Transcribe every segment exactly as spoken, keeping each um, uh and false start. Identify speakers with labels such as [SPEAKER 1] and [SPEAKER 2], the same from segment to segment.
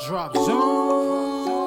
[SPEAKER 1] Drop zone.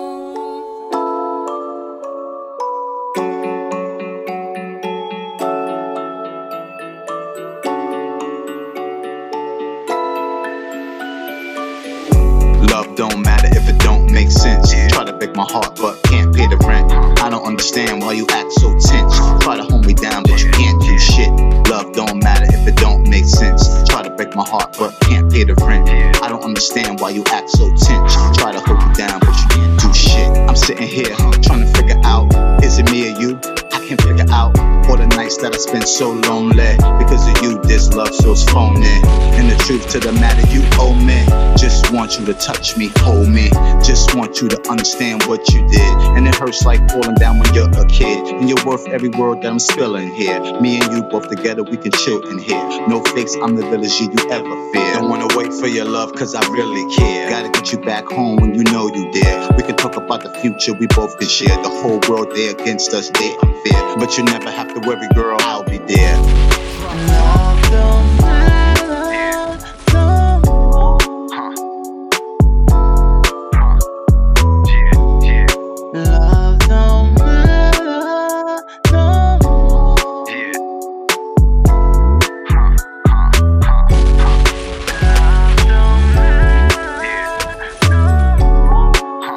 [SPEAKER 2] Love don't matter if it don't make sense. Try to break my heart but can't pay the rent. I don't understand why you act so tense. Try to hold me down but you can't do shit. Love don't matter if it don't make sense. Try to break my heart but can't pay the rent. I don't understand why you act so tense. Try to hold me down but you can't do shit. I'm sitting here trying to figure out, is it me or you? I can't figure out. All the nights that I spent so lonely because of you, this love so's phony. And the truth to the matter, you owe me. Just want you to touch me, hold me. Just want you to understand what you did. And it hurts like falling down when you're a kid. And you're worth every word that I'm spilling here. Me and you both together, we can chill in here. No fakes, I'm the realest you you ever fear. Don't wanna wait for your love, cause I really care. Gotta get you back home when you know you dare. We can talk about the future, we both can share. The whole world, they against us, they unfair. But you never have to worry, girl, I'll be there.
[SPEAKER 3] Love don't matter no more. Love don't matter no more. Love don't matter no more.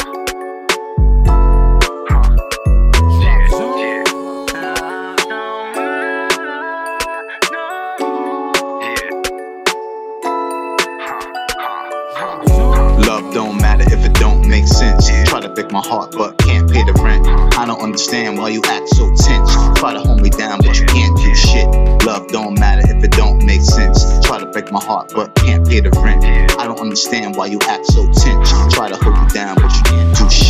[SPEAKER 2] Love don't matter if it don't make sense. Try to break my heart but can't pay the rent. I don't understand why you act so tense. Try to hold me down but you can't do shit. Love don't matter if it don't make sense. Try to break my heart but can't pay the rent. I don't understand why you act so tense. Try to hold me down but you can't do shit.